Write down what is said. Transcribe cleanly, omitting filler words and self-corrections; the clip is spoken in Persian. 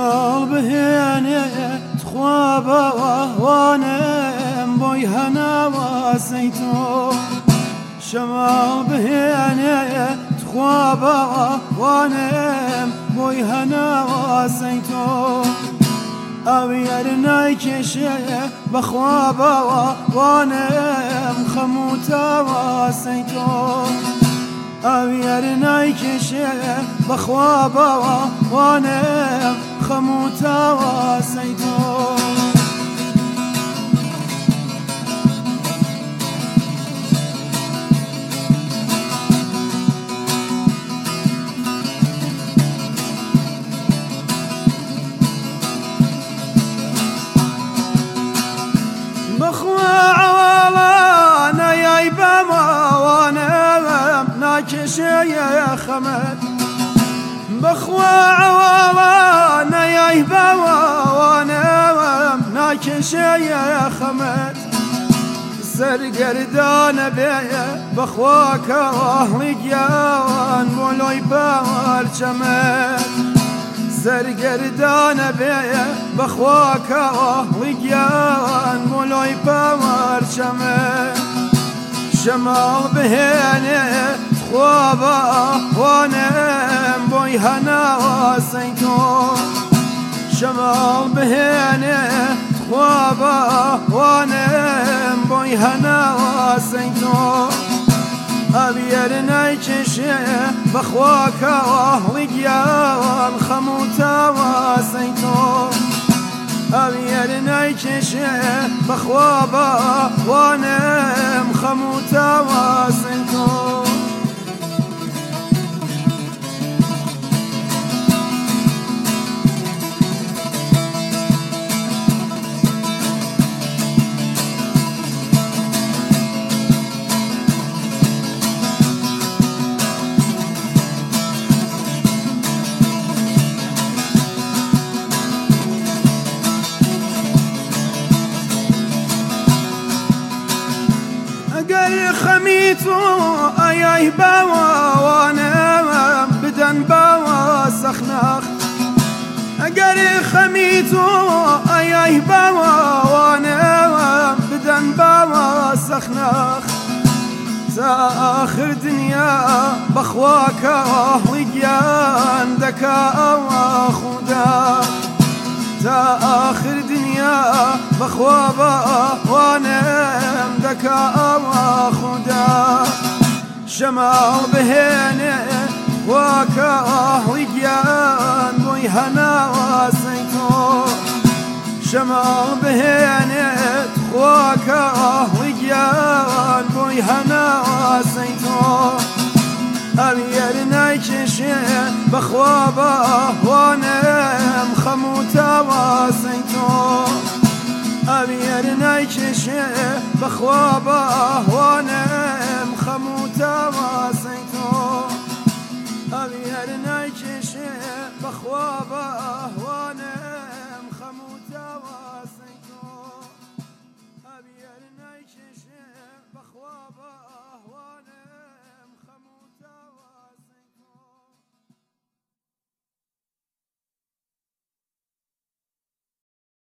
شمال بهێنێ تخوا بەوانم بۆی هەناوازەی تۆ شمال بهێنێ تخوا بەوانم بۆی هەناوازەی تۆ ئەوێر نایکێشێ بەخوا بەوانم خەموو تاوازەی تۆ ئەوێر نایکێشێ بەخوا بەوانم خەموو تاوازەی تۆ بخوا عواڵانە یای بەماوانم ناکێشێ خەمەت بخوا عواڵانە یای بەماوانم ناکێشێ خەمەت سەرگەردانە بێیە بخوا کەواڵی گیاوان بۆ لۆی پەرچەمت سەرگەردانە بێیە بەخوا کەواڵی گیاوان بۆ لۆی پەرچەمت شەماڵ بهێنێ تخوا بەوانم بۆی هەناوازەی تۆ شەماڵ بهێنێ تخوا بەوانم بۆی هەناوازەی تۆ ئەوێر نایکێشێ بەخوا کەواڵی گیاوان خەموو تاوازەی تۆ ئەوێر نایکێشێ بەخوا بەوانم خەموو تاوازەی تۆ ئەگەر خەمی تۆ ئەیای باوانم بدەن باوە سەخناخ ئەگەر خەمی تۆ ئەیای باوانم بدەن باوە سەخناخ تا ئاخر دنیا بەخوا کەواڵی گیان دەکا ئەوە خودا تا آخر دنیا بخوا بەوانم دەکا ئەوە خودا شەماڵ بهێنێ وا کەواڵی گیان بۆی هەناوازەی تۆ شەماڵ بهێنێ وا کەواڵی گیان بۆی هەناوازەی تۆ ئەوێر نایکێشێ بەخوا بەوانم خەموو تاوازەی تۆ ئەوێر نایکێشێ بەخوا بەوانم